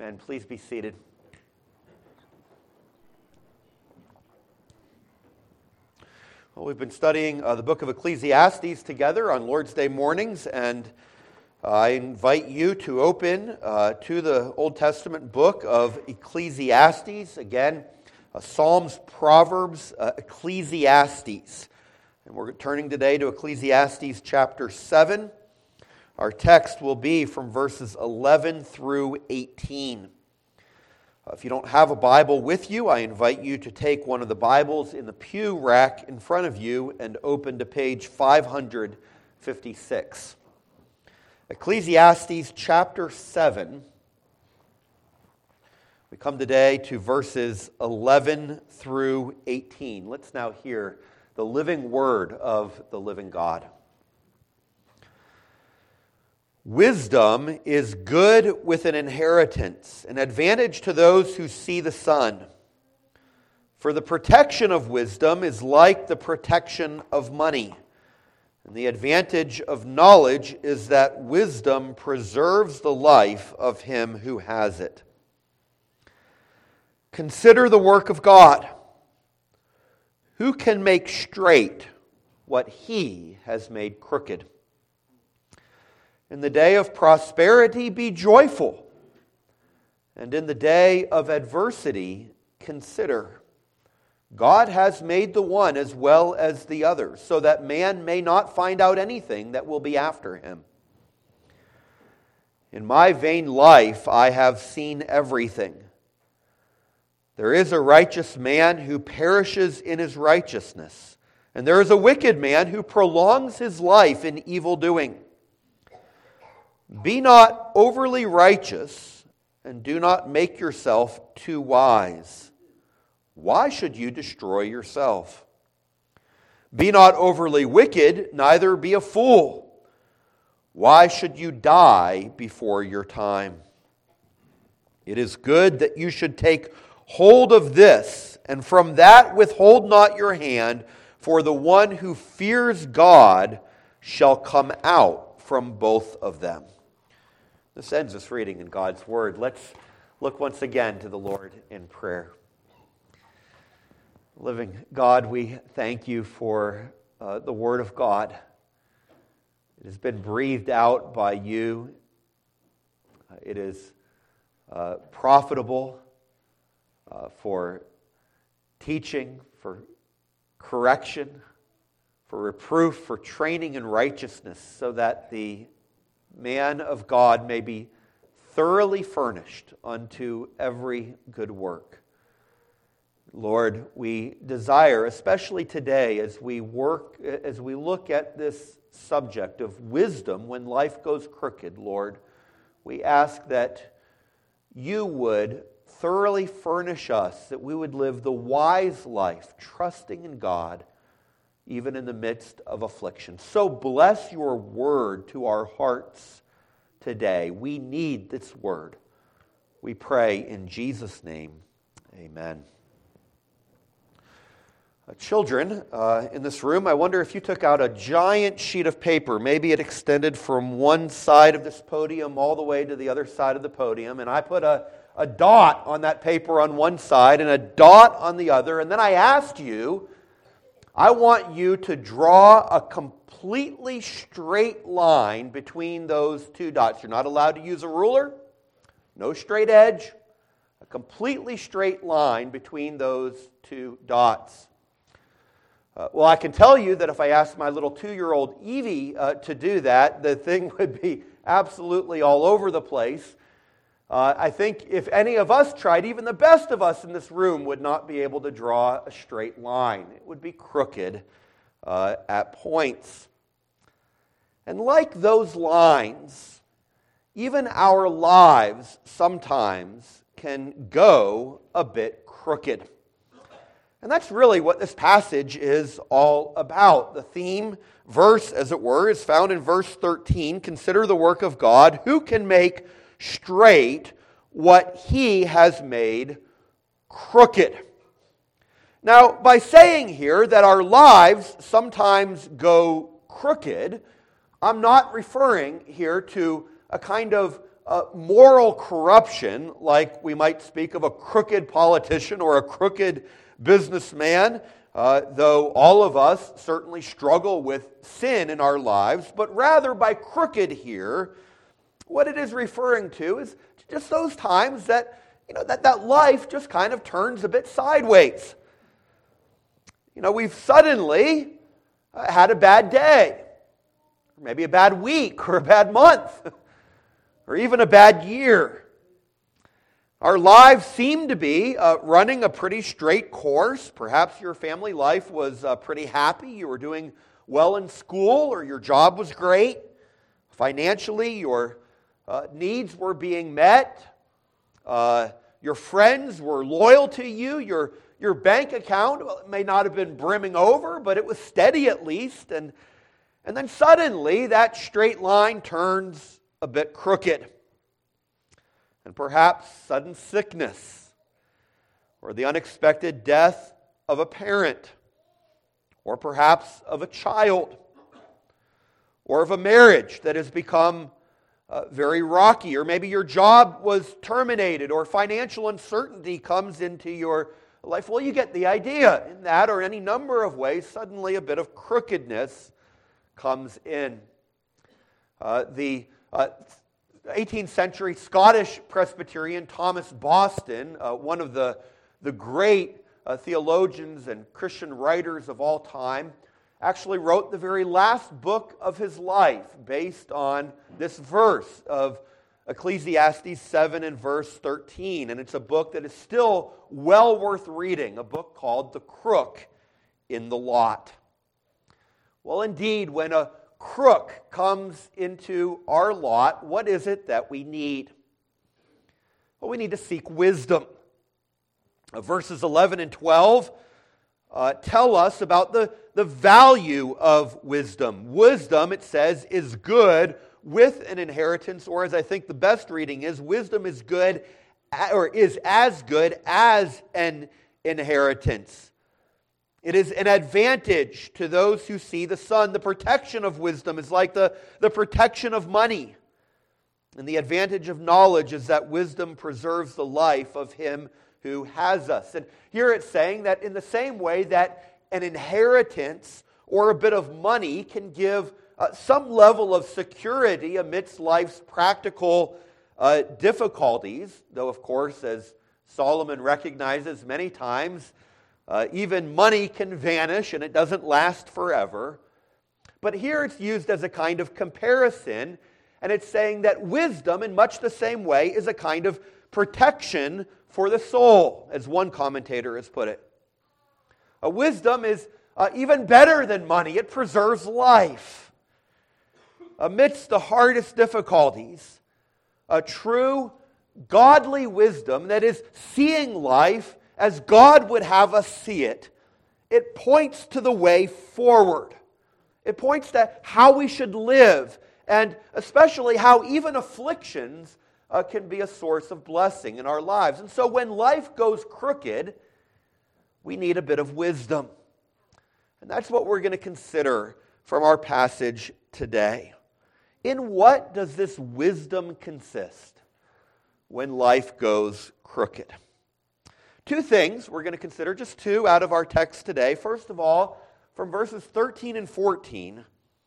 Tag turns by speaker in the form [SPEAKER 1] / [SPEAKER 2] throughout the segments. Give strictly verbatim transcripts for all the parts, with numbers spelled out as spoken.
[SPEAKER 1] Amen. Please be seated. Well, we've been studying uh, the book of Ecclesiastes together on Lord's Day mornings, and uh, I invite you to open uh, to the Old Testament book of Ecclesiastes. Again, uh, Psalms, Proverbs, uh, Ecclesiastes. And we're turning today to Ecclesiastes chapter seven. Our text will be from verses eleven through eighteen. Uh, if you don't have a Bible with you, I invite you to take one of the Bibles in the pew rack in front of you and open to page five hundred fifty-six. Ecclesiastes chapter seven. We come today to verses eleven through eighteen. Let's now hear the living word of the living God. Wisdom is good with an inheritance, an advantage to those who see the sun. For the protection of wisdom is like the protection of money. And the advantage of knowledge is that wisdom preserves the life of him who has it. Consider the work of God. Who can make straight what he has made crooked? In the day of prosperity, be joyful. And in the day of adversity, consider. God has made the one as well as the other, so that man may not find out anything that will be after him. In my vain life, I have seen everything. There is a righteous man who perishes in his righteousness, and there is a wicked man who prolongs his life in evil doing. Be not overly righteous, and do not make yourself too wise. Why should you destroy yourself? Be not overly wicked, neither be a fool. Why should you die before your time? It is good that you should take hold of this, and from that withhold not your hand, for the one who fears God shall come out from both of them. This ends this reading in God's Word. Let's look once again to the Lord in prayer. Living God, we thank you for uh, the Word of God. It has been breathed out by you. Uh, it is uh, profitable uh, for teaching, for correction, for reproof, for training in righteousness, so that the man of God may be thoroughly furnished unto every good work. Lord, we desire, especially today, as we work, as we look at this subject of wisdom when life goes crooked, Lord, we ask that you would thoroughly furnish us, that we would live the wise life, trusting in God, even in the midst of affliction. So bless your word to our hearts today. We need this word. We pray in Jesus' name. Amen. Uh, children uh, in this room, I wonder if you took out a giant sheet of paper. Maybe it extended from one side of this podium all the way to the other side of the podium, and I put a, a dot on that paper on one side and a dot on the other, and then I asked you, I want you to draw a completely straight line between those two dots. You're not allowed to use a ruler, no straight edge, a completely straight line between those two dots. Uh, well, I can tell you that if I asked my little two-year-old Evie uh, to do that, the thing would be absolutely all over the place. Uh, I think if any of us tried, even the best of us in this room would not be able to draw a straight line. It would be crooked uh, at points. And like those lines, even our lives sometimes can go a bit crooked. And that's really what this passage is all about. The theme verse, as it were, is found in verse thirteen. Consider the work of God. Who can make straight what he has made crooked? Now, by saying here that our lives sometimes go crooked, I'm not referring here to a kind of uh, moral corruption, like we might speak of a crooked politician or a crooked businessman, uh, though all of us certainly struggle with sin in our lives, but rather by crooked here, what it is referring to is just those times that, you know, that, that life just kind of turns a bit sideways. You know, we've suddenly uh, had a bad day, or maybe a bad week, or a bad month, or even a bad year. Our lives seem to be uh, running a pretty straight course. Perhaps your family life was uh, pretty happy. You were doing well in school, or your job was great. Financially, your uh, needs were being met. Uh, your friends were loyal to you. Your Your bank account, well, it may not have been brimming over, but it was steady at least. And, and then suddenly that straight line turns a bit crooked. And perhaps sudden sickness, or the unexpected death of a parent, or perhaps of a child, or of a marriage that has become uh, very rocky, or maybe your job was terminated, or financial uncertainty comes into your life. Well, you get the idea. In that or any number of ways, suddenly a bit of crookedness comes in. Uh, the uh, eighteenth century Scottish Presbyterian Thomas Boston, uh, one of the, the great uh, theologians and Christian writers of all time, actually wrote the very last book of his life based on this verse of Ecclesiastes seven and verse thirteen. And it's a book that is still well worth reading, a book called The Crook in the Lot. Well, indeed, when a crook comes into our lot, what is it that we need? Well, we need to seek wisdom. Uh, verses eleven and twelve uh, tell us about the, the value of wisdom. Wisdom, it says, is good with an inheritance, or as I think the best reading is, wisdom is good, or is as good as an inheritance. It is an advantage to those who see the sun. The protection of wisdom is like the, the protection of money. And the advantage of knowledge is that wisdom preserves the life of him who has us. And here it's saying that in the same way that an inheritance or a bit of money can give Uh, some level of security amidst life's practical uh, difficulties, though, of course, as Solomon recognizes many times, uh, even money can vanish and it doesn't last forever. But here it's used as a kind of comparison, and it's saying that wisdom, in much the same way, is a kind of protection for the soul, as one commentator has put it. Uh, wisdom is uh, even better than money. It preserves life. Amidst the hardest difficulties, a true godly wisdom, that is, seeing life as God would have us see it, it points to the way forward. It points to how we should live, and especially how even afflictions uh, can be a source of blessing in our lives. And so when life goes crooked, we need a bit of wisdom. And that's what we're going to consider from our passage today. In what does this wisdom consist when life goes crooked? Two things we're going to consider, just two out of our text today. First of all, from verses thirteen and fourteen,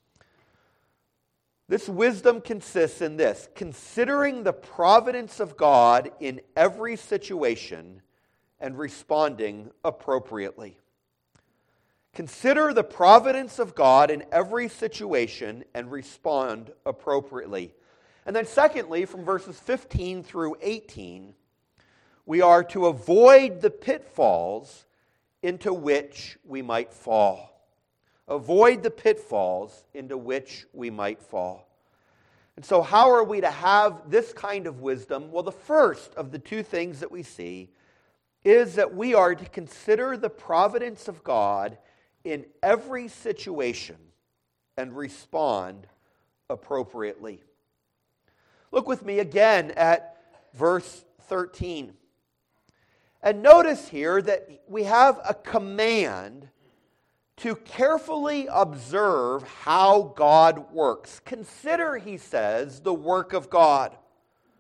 [SPEAKER 1] this wisdom consists in this: considering the providence of God in every situation and responding appropriately. Consider the providence of God in every situation and respond appropriately. And then secondly, from verses fifteen through eighteen, we are to avoid the pitfalls into which we might fall. Avoid the pitfalls into which we might fall. And so how are we to have this kind of wisdom? Well, the first of the two things that we see is that we are to consider the providence of God in every situation and respond appropriately. Look with me again at verse thirteen. And notice here that we have a command to carefully observe how God works. Consider, he says, the work of God.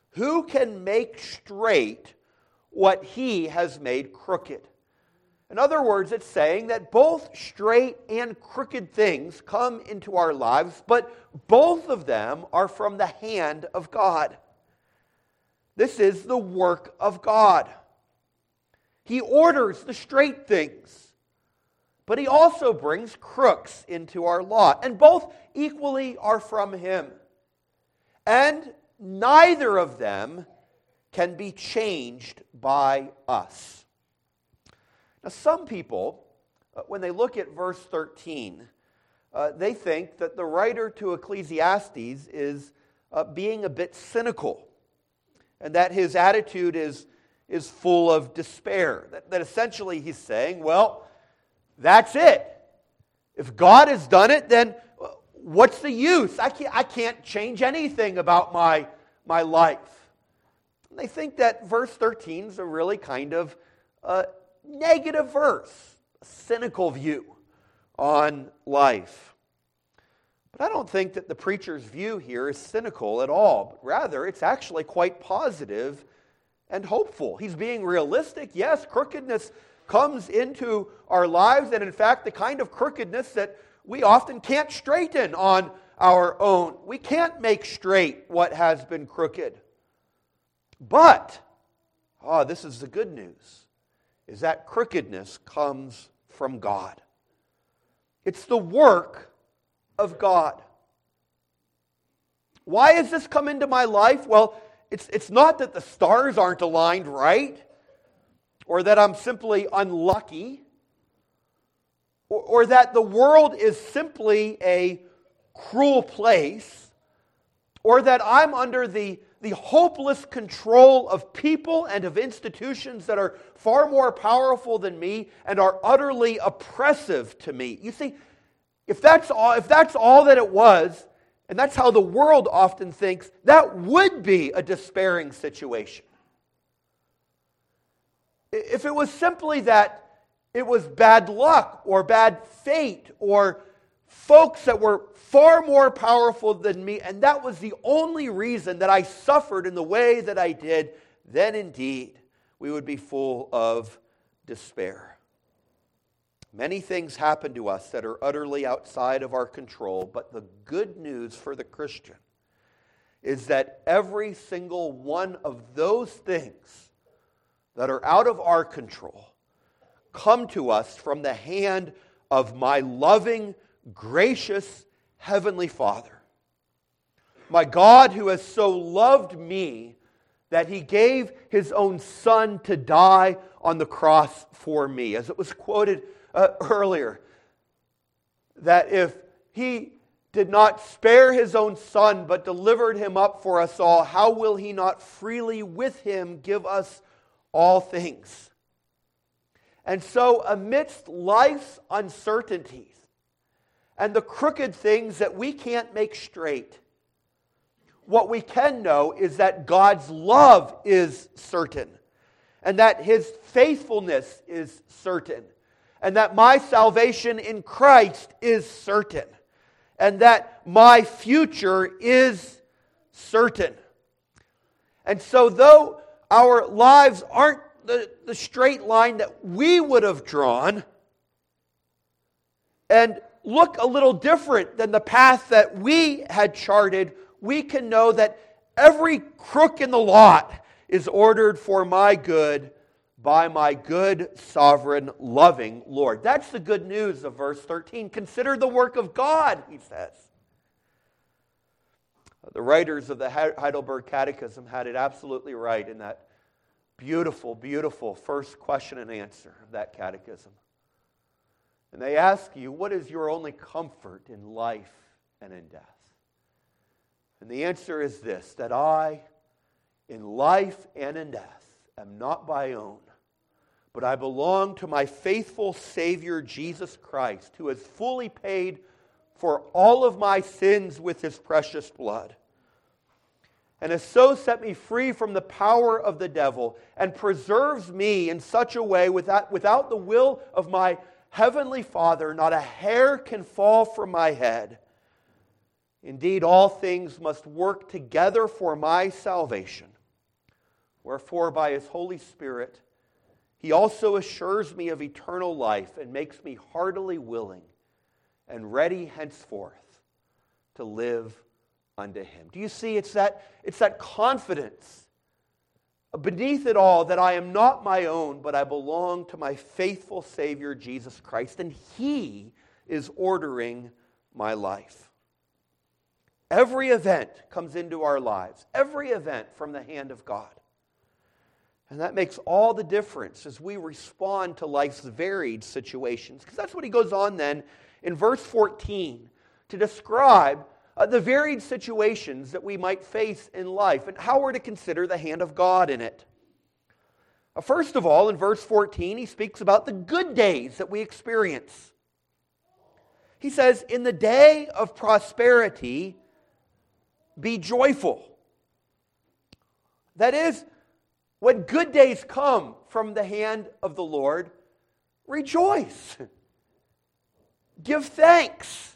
[SPEAKER 1] Who can make straight what he has made crooked? In other words, it's saying that both straight and crooked things come into our lives, but both of them are from the hand of God. This is the work of God. He orders the straight things, but he also brings crooks into our lot, and both equally are from him. And neither of them can be changed by us. Now, some people, uh, when they look at verse thirteen, uh, they think that the writer to Ecclesiastes is uh, being a bit cynical, and that his attitude is, is full of despair. That, that essentially he's saying, well, that's it. If God has done it, then what's the use? I can't, I can't change anything about my, my life. And they think that verse thirteen is a really kind of uh, negative verse, a cynical view on life. But I don't think that the preacher's view here is cynical at all, but rather it's actually quite positive and hopeful. He's being realistic. Yes, crookedness comes into our lives, and in fact, the kind of crookedness that we often can't straighten on our own. We can't make straight what has been crooked. But, oh, this is the good news, is that crookedness comes from God. It's the work of God. Why has this come into my life? Well, it's, it's not that the stars aren't aligned right, or that I'm simply unlucky, or, or that the world is simply a cruel place, or that I'm under the the hopeless control of people and of institutions that are far more powerful than me and are utterly oppressive to me. You see, if that's all, if that's all that it was, and that's how the world often thinks, that would be a despairing situation. If it was simply that it was bad luck or bad fate or folks that were far more powerful than me, and that was the only reason that I suffered in the way that I did, then indeed we would be full of despair. Many things happen to us that are utterly outside of our control, but the good news for the Christian is that every single one of those things that are out of our control come to us from the hand of my loving, gracious Heavenly Father. My God, who has so loved me that He gave His own Son to die on the cross for me. As it was quoted uh, earlier, that if He did not spare His own Son but delivered Him up for us all, how will He not freely with Him give us all things? And so amidst life's uncertainties, and the crooked things that we can't make straight, what we can know is that God's love is certain, and that His faithfulness is certain, and that my salvation in Christ is certain, and that my future is certain. And so though our lives aren't the, the straight line that we would have drawn, and look a little different than the path that we had charted, we can know that every crook in the lot is ordered for my good by my good, sovereign, loving Lord. That's the good news of verse thirteen. Consider the work of God, he says. The writers of the Heidelberg Catechism had it absolutely right in that beautiful, beautiful first question and answer of that catechism. And they ask you, what is your only comfort in life and in death? And the answer is this, that I, in life and in death, am not my own, but I belong to my faithful Savior, Jesus Christ, who has fully paid for all of my sins with His precious blood, and has so set me free from the power of the devil, and preserves me in such a way without, without the will of my Heavenly Father, not a hair can fall from my head. Indeed, all things must work together for my salvation, Wherefore, by his Holy Spirit, he also assures me of eternal life and makes me heartily willing and ready henceforth to live unto him. Do you see? It's that, it's that confidence beneath it all that I am not my own, but I belong to my faithful Savior, Jesus Christ, and he is ordering my life. Every event comes into our lives, every event from the hand of God. And that makes all the difference as we respond to life's varied situations. Because that's what he goes on then in verse fourteen to describe uh, the varied situations that we might face in life and how we're to consider the hand of God in it. Uh, first of all, in verse fourteen, he speaks about the good days that we experience. He says, in the day of prosperity, be joyful. That is, when good days come from the hand of the Lord, rejoice. Give thanks.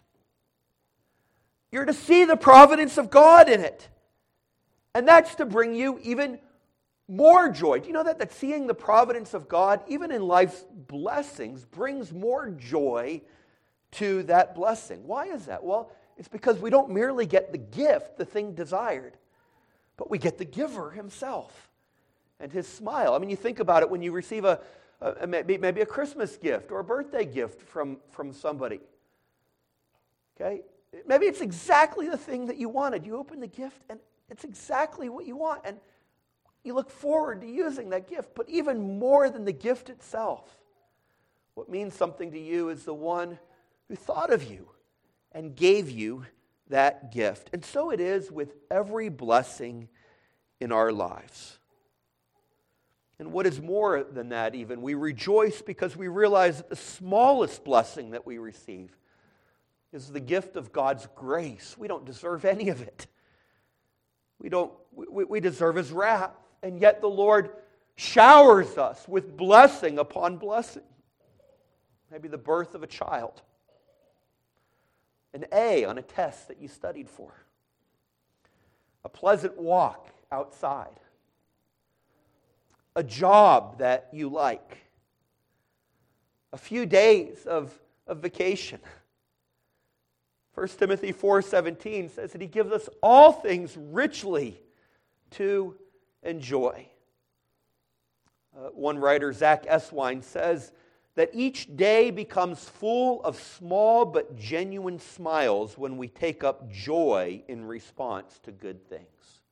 [SPEAKER 1] You're to see the providence of God in it. And that's to bring you even more joy. Do you know that? That seeing the providence of God, even in life's blessings, brings more joy to that blessing. Why is that? Well, it's because we don't merely get the gift, the thing desired, but we get the giver himself and his smile. I mean, you think about it when you receive a, a maybe, maybe a Christmas gift or a birthday gift from, from somebody. Okay? Maybe it's exactly the thing that you wanted. You open the gift and it's exactly what you want. And you look forward to using that gift. But even more than the gift itself, what means something to you is the one who thought of you and gave you that gift. And so it is with every blessing in our lives. And what is more than that even, we rejoice because we realize that the smallest blessing that we receive is the gift of God's grace. We don't deserve any of it. We don't. We, we deserve his wrath. And yet the Lord showers us with blessing upon blessing. Maybe the birth of a child. An A on a test that you studied for. A pleasant walk outside. A job that you like. A few days of, of vacation. First Timothy four seventeen says that he gives us all things richly to enjoy. Uh, one writer, Zach Eswine, says that each day becomes full of small but genuine smiles when we take up joy in response to good things.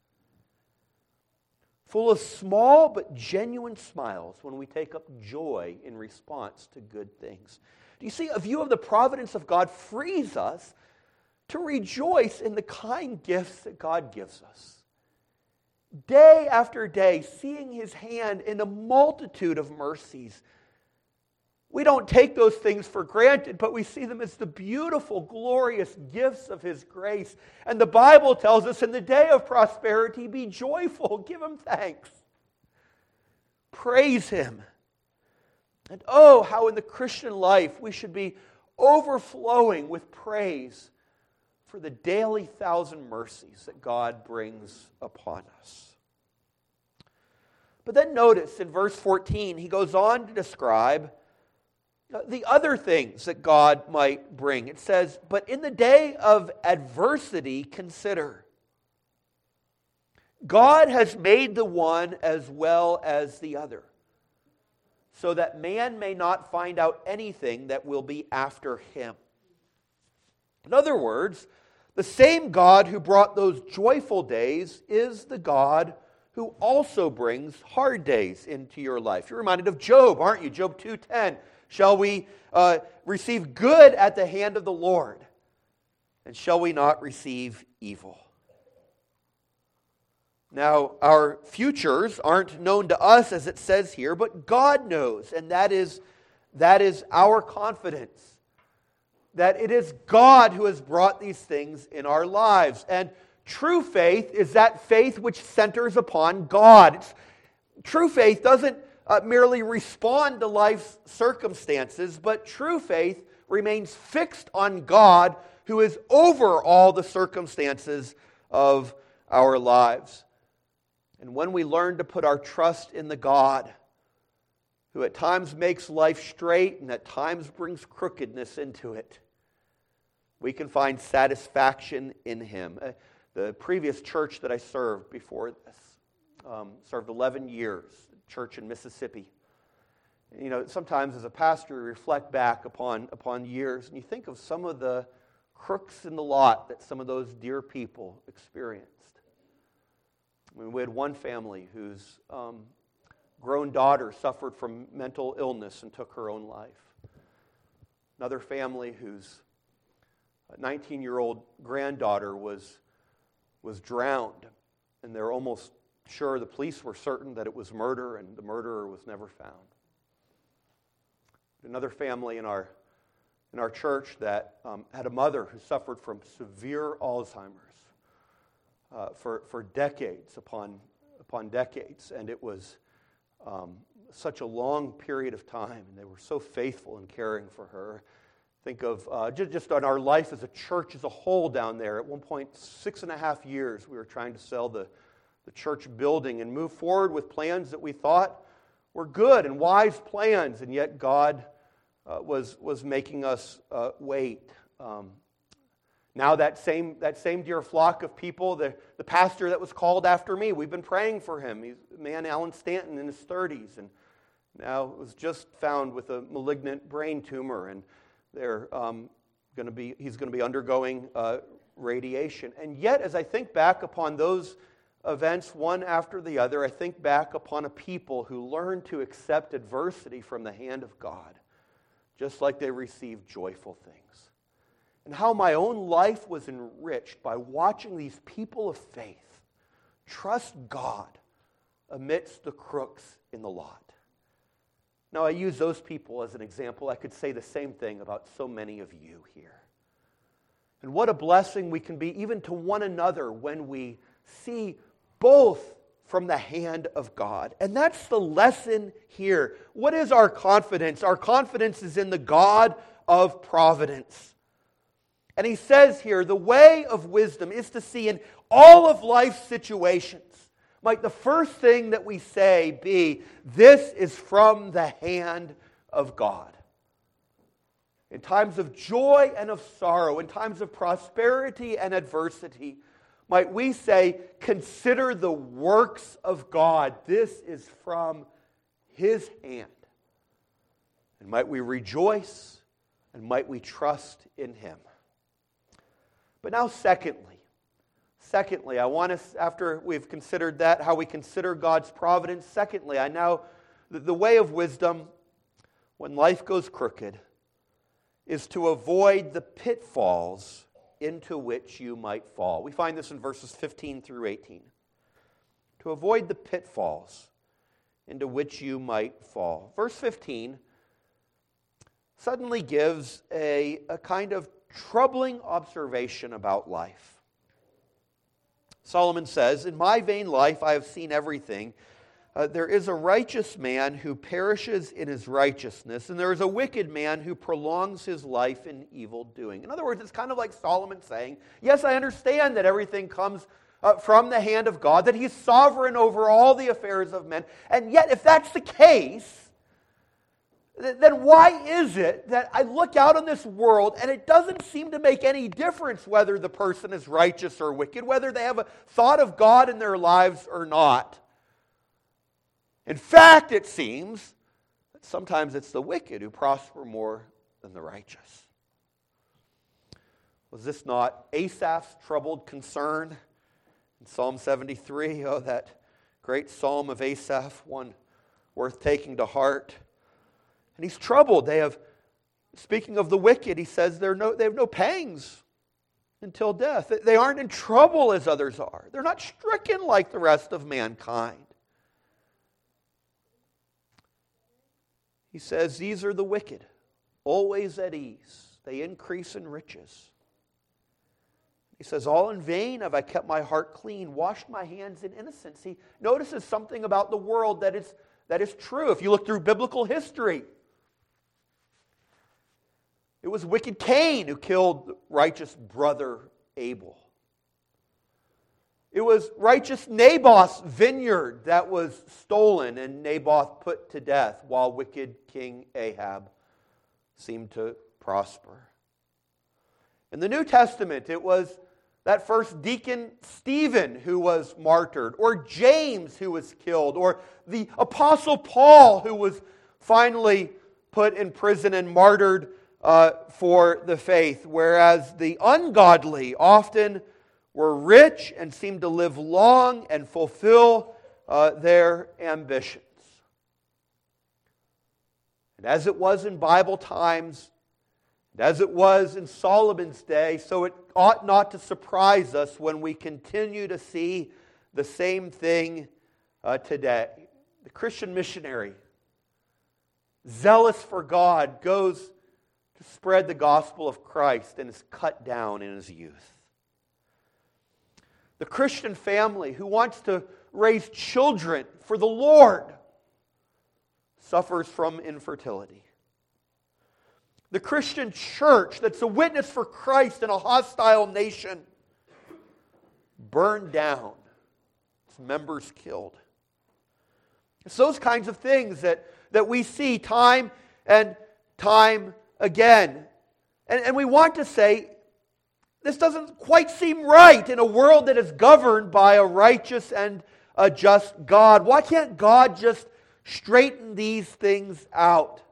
[SPEAKER 1] Full of small but genuine smiles when we take up joy in response to good things. Do you see, a view of the providence of God frees us to rejoice in the kind gifts that God gives us. Day after day, seeing his hand in a multitude of mercies. We don't take those things for granted, but we see them as the beautiful, glorious gifts of his grace. And the Bible tells us in the day of prosperity, be joyful, give him thanks. Praise him. And oh, how in the Christian life we should be overflowing with praise for the daily thousand mercies that God brings upon us. But then notice in verse fourteen, he goes on to describe the other things that God might bring. It says, but in the day of adversity, consider. God has made the one as well as the other, so that man may not find out anything that will be after him. In other words, the same God who brought those joyful days is the God who also brings hard days into your life. You're reminded of Job, aren't you? Job two ten. Shall we uh, receive good at the hand of the Lord? And shall we not receive evil? Now, our futures aren't known to us as it says here, but God knows. And that is, that is our confidence. That it is God who has brought these things in our lives. And true faith is that faith which centers upon God. It's, true faith doesn't uh, merely respond to life's circumstances, but true faith remains fixed on God who is over all the circumstances of our lives. And when we learn to put our trust in the God who at times makes life straight and at times brings crookedness into it, we can find satisfaction in Him. Uh, the previous church that I served before this, um, served eleven years, church in Mississippi. You know, sometimes as a pastor, you reflect back upon, upon years, and you think of some of the crooks in the lot that some of those dear people experienced. I mean, we had one family whose um, grown daughter suffered from mental illness and took her own life. Another family whose nineteen-year-old granddaughter was, was drowned, and they're almost sure, the police were certain that it was murder, and the murderer was never found. Another family in our in our church that um, had a mother who suffered from severe Alzheimer's uh, for for decades upon upon decades, and it was um, such a long period of time, and they were so faithful in caring for her. Think of uh, just, just on our life as a church as a whole down there. At one point, six and a half years, we were trying to sell the, the church building and move forward with plans that we thought were good and wise plans, and yet God uh, was, was making us uh, wait. Um, now that same, that same dear flock of people, the, the pastor that was called after me, we've been praying for him. He's a man, Alan Stanton, in his thirties, and now was just found with a malignant brain tumor, and They're um, going to be. He's going to be undergoing uh, radiation. And yet, as I think back upon those events, one after the other, I think back upon a people who learned to accept adversity from the hand of God, just like they received joyful things. And how my own life was enriched by watching these people of faith trust God amidst the crooks in the lot. Now, I use those people as an example. I could say the same thing about so many of you here. And what a blessing we can be even to one another when we see both from the hand of God. And that's the lesson here. What is our confidence? Our confidence is in the God of providence. And he says here, the way of wisdom is to see in all of life's situations, might the first thing that we say be, this is from the hand of God. In times of joy and of sorrow, in times of prosperity and adversity, might we say, consider the works of God. This is from His hand. And might we rejoice and might we trust in Him. But now secondly, Secondly, I want us, after we've considered that, how we consider God's providence. Secondly, I now, the, the way of wisdom, when life goes crooked, is to avoid the pitfalls into which you might fall. We find this in verses fifteen through eighteen. To avoid the pitfalls into which you might fall. Verse fifteen suddenly gives a, a kind of troubling observation about life. Solomon says, in my vain life I have seen everything. Uh, there is a righteous man who perishes in his righteousness, and there is a wicked man who prolongs his life in evil doing. In other words, it's kind of like Solomon saying, yes, I understand that everything comes uh, from the hand of God, that He's sovereign over all the affairs of men, and yet if that's the case, then why is it that I look out on this world and it doesn't seem to make any difference whether the person is righteous or wicked, whether they have a thought of God in their lives or not? In fact, it seems that sometimes it's the wicked who prosper more than the righteous. Was this not Asaph's troubled concern in Psalm seventy-three? Oh, that great psalm of Asaph, one worth taking to heart. And he's troubled. They have, speaking of the wicked, he says they're no, they have no pangs until death. They aren't in trouble as others are. They're not stricken like the rest of mankind. He says these are the wicked, always at ease. They increase in riches. He says, all in vain have I kept my heart clean, washed my hands in innocence. He notices something about the world that is, that is true. If you look through biblical history, it was wicked Cain who killed righteous brother Abel. It was righteous Naboth's vineyard that was stolen and Naboth put to death while wicked King Ahab seemed to prosper. In the New Testament, it was that first deacon Stephen who was martyred, or James who was killed, or the Apostle Paul who was finally put in prison and martyred uh, for the faith, whereas the ungodly often were rich and seemed to live long and fulfill uh, their ambitions. And as it was in Bible times, and as it was in Solomon's day, so it ought not to surprise us when we continue to see the same thing uh, today. The Christian missionary, zealous for God, goes to spread the gospel of Christ and is cut down in his youth. The Christian family who wants to raise children for the Lord suffers from infertility. The Christian church that's a witness for Christ in a hostile nation burned down, its members killed. It's those kinds of things that, that we see time and time again. And, and we want to say, this doesn't quite seem right in a world that is governed by a righteous and a just God. Why can't God just straighten these things out?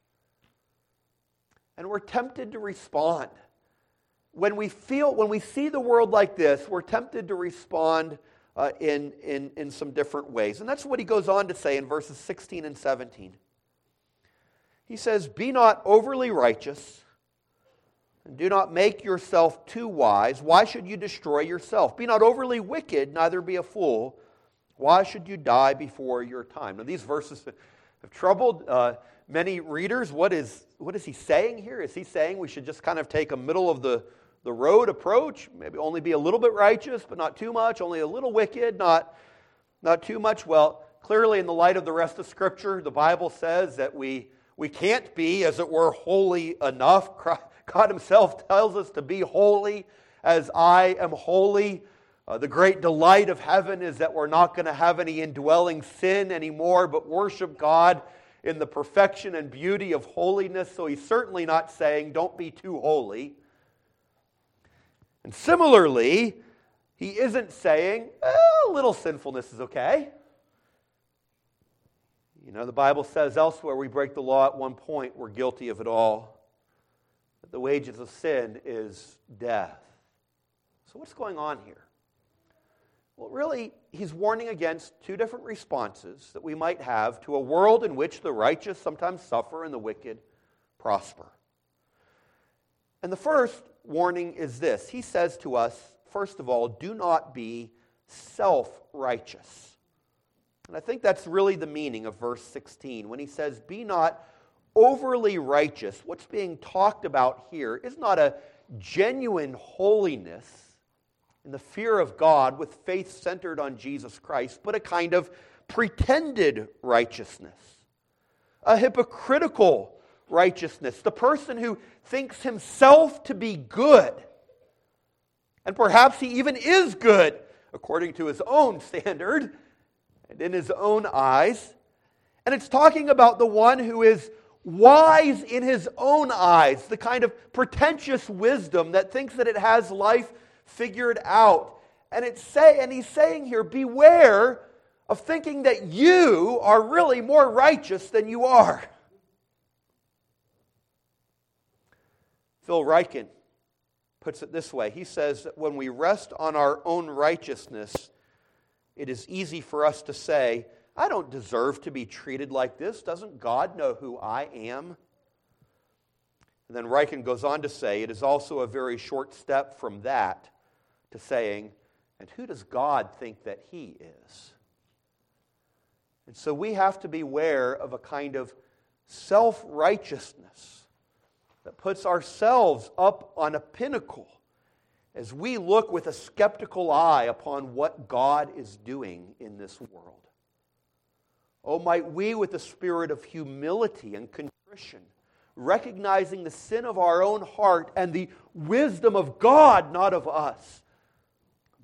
[SPEAKER 1] And we're tempted to respond. When we feel, when we see the world like this, we're tempted to respond uh, in, in, in some different ways. And that's what he goes on to say in verses sixteen and seventeen. He says, "Be not overly righteous, and do not make yourself too wise. Why should you destroy yourself? Be not overly wicked, neither be a fool. Why should you die before your time?" Now these verses have troubled uh, many readers. What is, what is he saying here? Is he saying we should just kind of take a middle of the, the road approach? Maybe only be a little bit righteous, but not too much. Only a little wicked, not, not too much. Well, clearly in the light of the rest of Scripture, the Bible says that we, we can't be, as it were, holy enough. God himself tells us to be holy as I am holy. Uh, the great delight of heaven is that we're not going to have any indwelling sin anymore, but worship God in the perfection and beauty of holiness. So he's certainly not saying don't be too holy. And similarly, he isn't saying eh, a little sinfulness is okay. You know, the Bible says elsewhere we break the law at one point, we're guilty of it all. But the wages of sin is death. So what's going on here? Well, really, he's warning against two different responses that we might have to a world in which the righteous sometimes suffer and the wicked prosper. And the first warning is this. He says to us, first of all, do not be self-righteous. And I think that's really the meaning of verse sixteen. When he says, be not overly righteous, what's being talked about here is not a genuine holiness in the fear of God with faith centered on Jesus Christ, but a kind of pretended righteousness, a hypocritical righteousness, the person who thinks himself to be good, and perhaps he even is good according to his own standard and in his own eyes. And it's talking about the one who is wise in his own eyes, the kind of pretentious wisdom that thinks that it has life figured out. And it's say, and he's saying here, beware of thinking that you are really more righteous than you are. Phil Ryken puts it this way. He says that when we rest on our own righteousness, it is easy for us to say, I don't deserve to be treated like this. Doesn't God know who I am? And then Ryken goes on to say, it is also a very short step from that to saying, and who does God think that He is? And so we have to beware of a kind of self-righteousness that puts ourselves up on a pinnacle as we look with a skeptical eye upon what God is doing in this world. Oh, might we, with a spirit of humility and contrition, recognizing the sin of our own heart and the wisdom of God, not of us,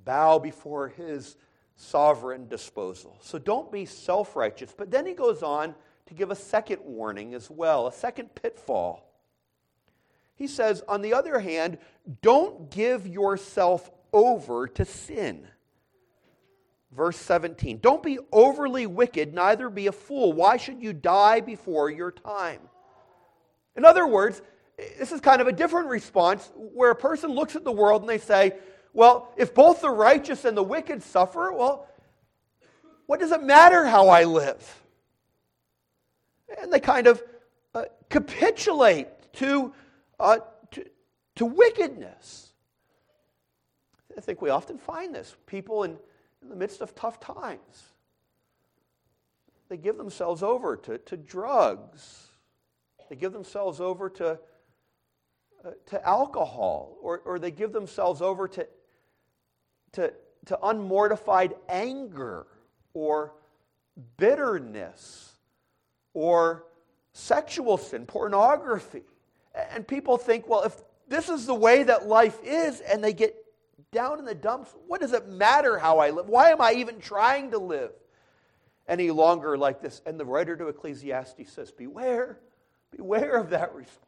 [SPEAKER 1] bow before His sovereign disposal. So don't be self-righteous. But then he goes on to give a second warning as well, a second pitfall. He says, on the other hand, don't give yourself over to sin. Verse seventeen, don't be overly wicked, neither be a fool. Why should you die before your time? In other words, this is kind of a different response where a person looks at the world and they say, well, if both the righteous and the wicked suffer, well, what does it matter how I live? And they kind of uh, capitulate to, uh, to, to wickedness. I think we often find this. People in, in the midst of tough times, they give themselves over to, to drugs. They give themselves over to, uh, to alcohol, or, or they give themselves over to, to, to unmortified anger, or bitterness, or sexual sin, pornography. And people think, well, if this is the way that life is, and they get down in the dumps, what does it matter how I live? Why am I even trying to live any longer like this? And the writer to Ecclesiastes says, beware, beware of that response.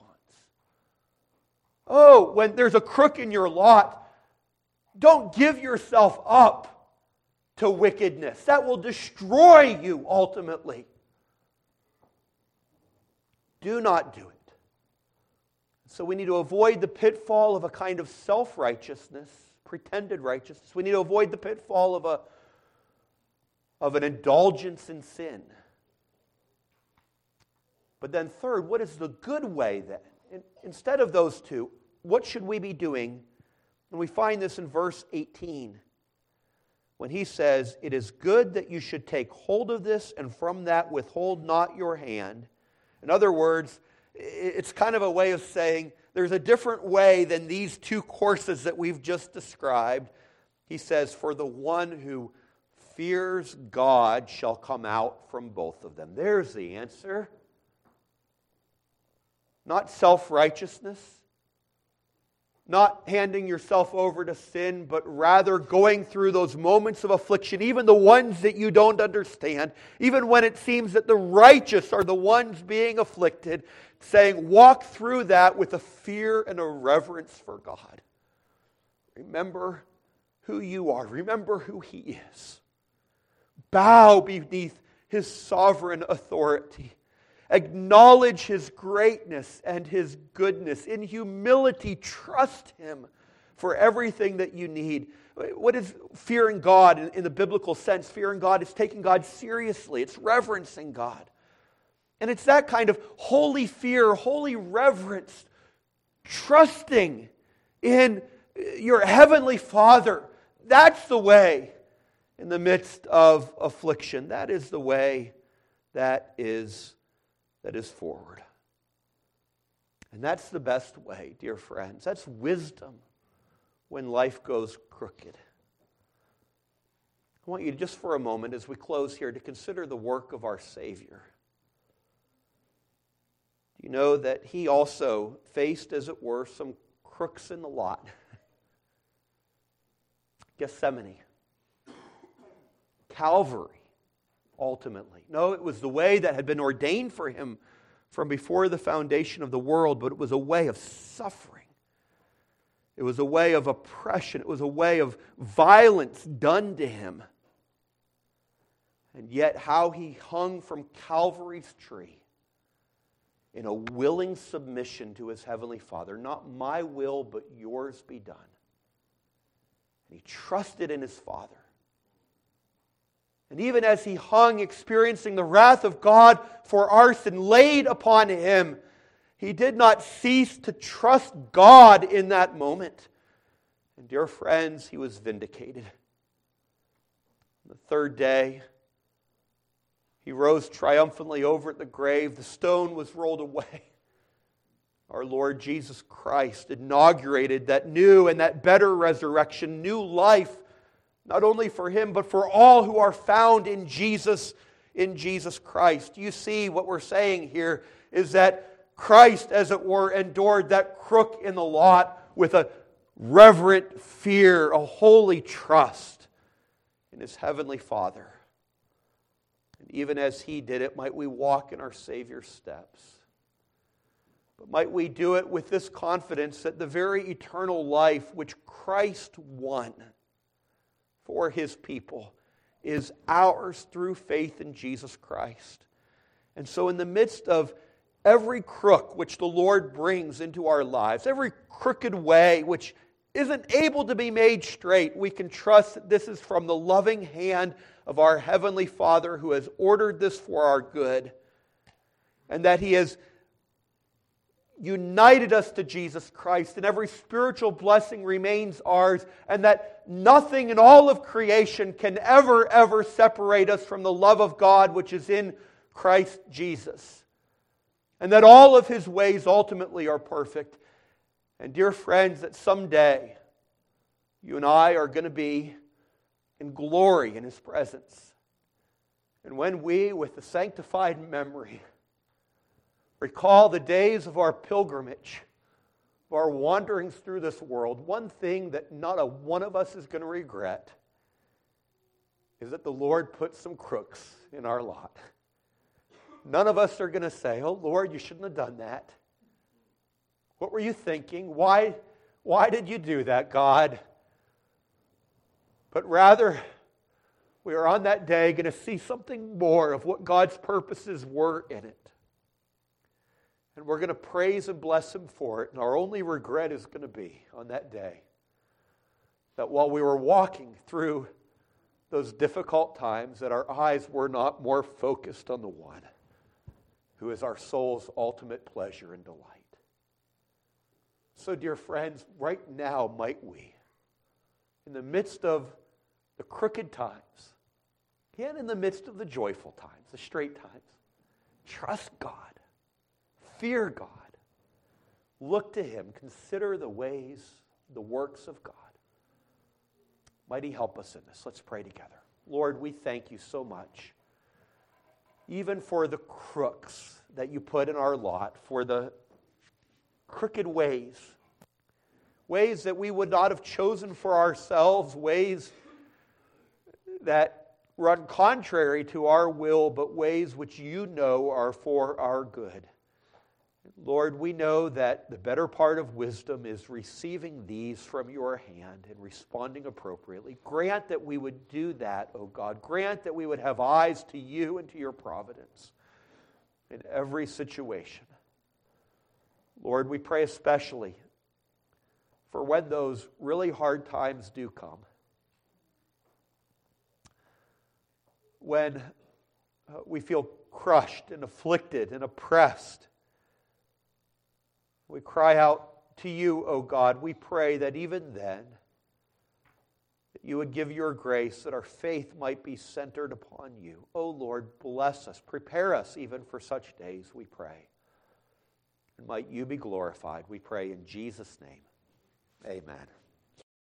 [SPEAKER 1] Oh, when there's a crook in your lot, don't give yourself up to wickedness. That will destroy you ultimately. Do not do it. So we need to avoid the pitfall of a kind of self-righteousness, pretended righteousness. We need to avoid the pitfall of a of an indulgence in sin. But then third, what is the good way then? In, instead of those two, what should we be doing? And we find this in verse eighteen. When he says, it is good that you should take hold of this, and from that withhold not your hand. In other words, it's kind of a way of saying there's a different way than these two courses that we've just described. He says, for the one who fears God shall come out from both of them. There's the answer. Not self-righteousness, not handing yourself over to sin, but rather going through those moments of affliction, even the ones that you don't understand, even when it seems that the righteous are the ones being afflicted, saying, walk through that with a fear and a reverence for God. Remember who you are. Remember who He is. Bow beneath His sovereign authority. Acknowledge His greatness and His goodness. In humility, trust Him for everything that you need. What is fearing God in, in the biblical sense? Fearing God is taking God seriously. It's reverencing God. And it's that kind of holy fear, holy reverence, trusting in your heavenly Father. That's the way in the midst of affliction. That is the way that is that is forward. And that's the best way, dear friends. That's wisdom when life goes crooked. I want you to, just for a moment as we close here, to consider the work of our Savior. Do you know that He also faced, as it were, some crooks in the lot? Gethsemane. Calvary. Ultimately. No, it was the way that had been ordained for Him from before the foundation of the world, but it was a way of suffering. It was a way of oppression. It was a way of violence done to Him. And yet how He hung from Calvary's tree in a willing submission to His Heavenly Father. Not my will, but yours be done. And He trusted in His Father. And even as He hung, experiencing the wrath of God for our sin laid upon Him, He did not cease to trust God in that moment. And dear friends, He was vindicated. The third day, He rose triumphantly over at the grave. The stone was rolled away. Our Lord Jesus Christ inaugurated that new and that better resurrection, new life, not only for Him, but for all who are found in Jesus, in Jesus Christ. You see, what we're saying here is that Christ, as it were, endured that crook in the lot with a reverent fear, a holy trust in His Heavenly Father. And even as He did it, might we walk in our Savior's steps. But might we do it with this confidence that the very eternal life which Christ won for His people is ours through faith in Jesus Christ. And so in the midst of every crook which the Lord brings into our lives, every crooked way which isn't able to be made straight, we can trust that this is from the loving hand of our Heavenly Father who has ordered this for our good, and that He has united us to Jesus Christ, and every spiritual blessing remains ours, and that nothing in all of creation can ever, ever separate us from the love of God which is in Christ Jesus. And that all of His ways ultimately are perfect. And dear friends, that someday you and I are going to be in glory in His presence. And when we, with the sanctified memory, recall the days of our pilgrimage, of our wanderings through this world, one thing that not a one of us is going to regret is that the Lord put some crooks in our lot. None of us are going to say, "Oh Lord, you shouldn't have done that. What were you thinking? Why, why did you do that, God?" But rather, we are on that day going to see something more of what God's purposes were in it. And we're going to praise and bless Him for it. And our only regret is going to be on that day that while we were walking through those difficult times, that our eyes were not more focused on the one who is our soul's ultimate pleasure and delight. So, dear friends, right now might we, in the midst of the crooked times, and in the midst of the joyful times, the straight times, trust God. Fear God. Look to Him. Consider the ways, the works of God. Might He help us in this. Let's pray together. Lord, we thank You so much, even for the crooks that You put in our lot, for the crooked ways, ways that we would not have chosen for ourselves, ways that run contrary to our will, but ways which You know are for our good. Lord, we know that the better part of wisdom is receiving these from Your hand and responding appropriately. Grant that we would do that, O God. Grant that we would have eyes to You and to Your providence in every situation. Lord, we pray especially for when those really hard times do come. When uh, we feel crushed and afflicted and oppressed. We cry out to You, O God. We pray that even then, that You would give Your grace, that our faith might be centered upon You. O Lord, bless us. Prepare us even for such days, we pray. And might You be glorified, we pray in Jesus' name. Amen.